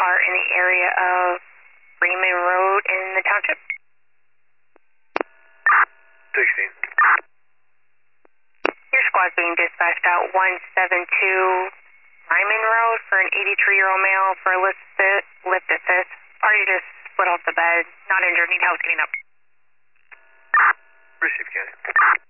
are in the area of Freeman Road in the township. 16. Your squad's being dispatched out 172 Lyman Road for an 83-year-old male for a lift assist. Party just split off the bed, not injured, need help getting up. Receive, Candy.